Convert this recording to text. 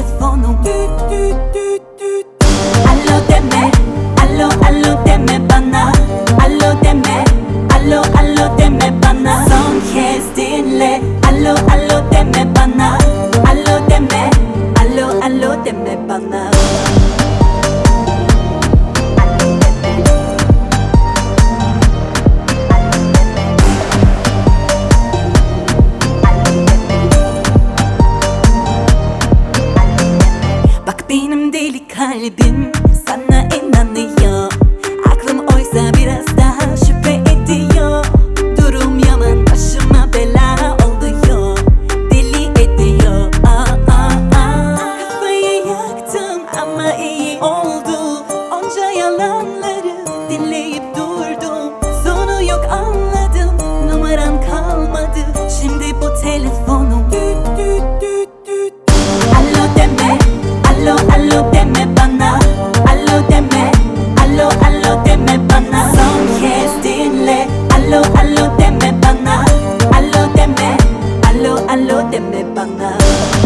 telefonum. Düt düt düt düt. Alo deme, alo alo deme bana. Alo deme, alo alo deme bana. Son kez dinle. Alo alo deme bana. Alo deme, alo alo deme bana. Bak benim deli kalbim sana inanıyor. Aklım oysa biraz daha şüphe ediyor. Durum yaman, başıma bela oluyor. Deli ediyor. Kafayı yaktım ama iyi oldu. Onca yalanları dinleyip durdum. Sonu yok anladım, numaram kalmadı. Şimdi bu telefonum. Düt düt düt düt. Alo deme, alo alo deme bana. Alo deme, alo alo deme bana. Son kez dinle. Alo alo deme bana. Alo deme, alo alo deme bana.